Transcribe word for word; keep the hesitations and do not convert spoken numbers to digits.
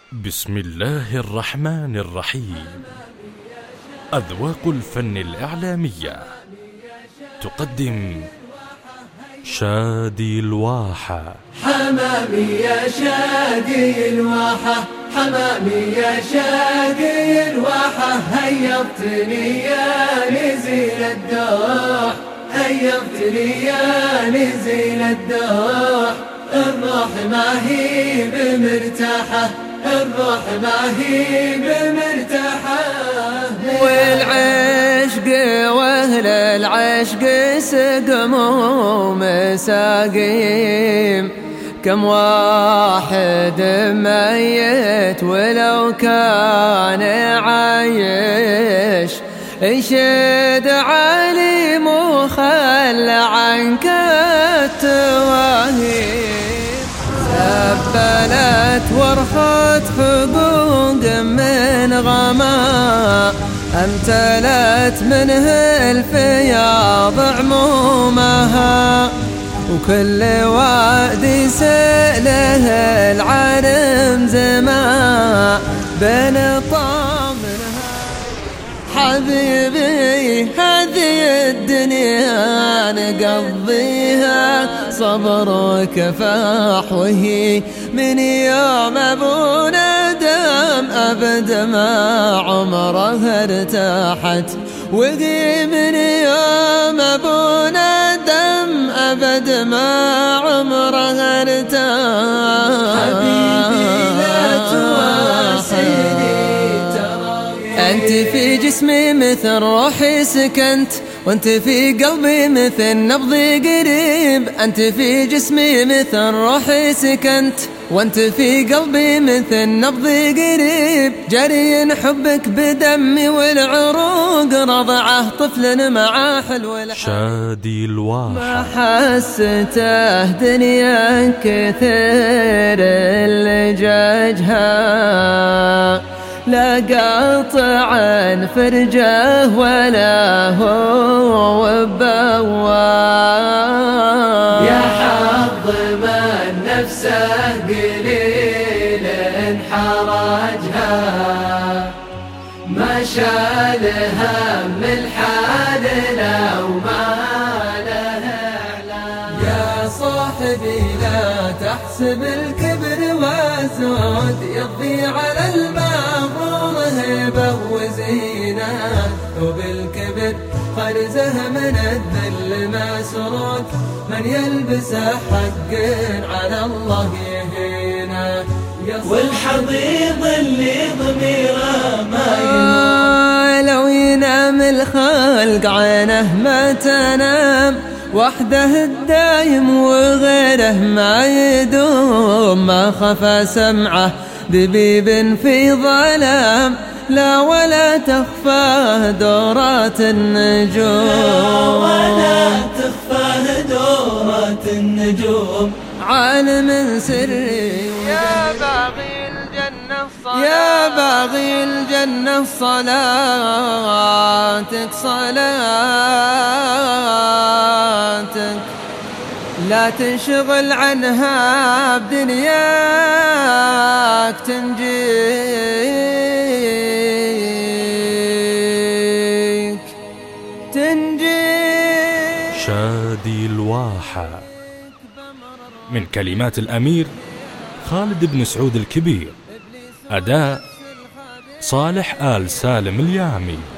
بسم الله الرحمن الرحيم. أذواق الفن الإعلامية تقدم شادي الواحة. حمامي يا شادي الواحة، حمامي يا شادي الواحة، هيبتني يا نزيل الدوح، هيبتني يا نزيل الدوح. الروح ما هي بمرتاحة، الروح ما هي بمرتاحة. والعشق واهل العشق سقموا مساقيم، كم واحد ميت ولو كان عايش. انشد علي مخل عنك التواهيم، سبلت ورخت حقوق من غما، امتلت منه الفياض عمومها. وكل وادي سأله العالم زمان بين طامنها. حبيبي هذه الدنيا نقضيها صبر وكفاح، وهي من يوم ابونا دم أبد ما عمرها ارتاحت، وهي من يوم ابونا دم أبد ما عمرها ارتاحت. حبيبي لا تواسيني، أنت في جسمي مثل روحي سكنت، وأنت في قلبي مثل نبضي قريب. أنت في جسمي مثل روحي سكنت، وأنت في قلبي مثل نبضي قريب. جري حبك بدمي والعروق رضعه طفل مع حلو الحب. شادي الواحة. ما حسته دنيا كثير اللجاجها، لا قاطعا فرجه ولا هو بواب. يا حظ من نفسه قليل حرجها، ما شال هم الحال لو ما له اعلام. يا صاحبي لا تحسب الكبر والزود يضي على المغرور هبة وزينة، وبالكبر خرزه من الذل مسروق. من يلبسه حق على الله يهينه. والحضيض اللي ضميره ما ينام، لو ينام الخلق عينه ما تنام. وحده الدايم وغيره ما يدوم، ما خفى سمعه دبيب في ظلام. لا ولا تخفى دورات النجوم، لا ولا تخفى دورات النجوم. عالم سري يا باغي الجنة الصلاة، يا باغي الجنة صلاتك صلاتك، لا تنشغل عنها بدنياك تنجيك تنجيك. شادي الواحة من كلمات الأمير خالد بن سعود الكبير، أداء صالح آل سالم اليامي.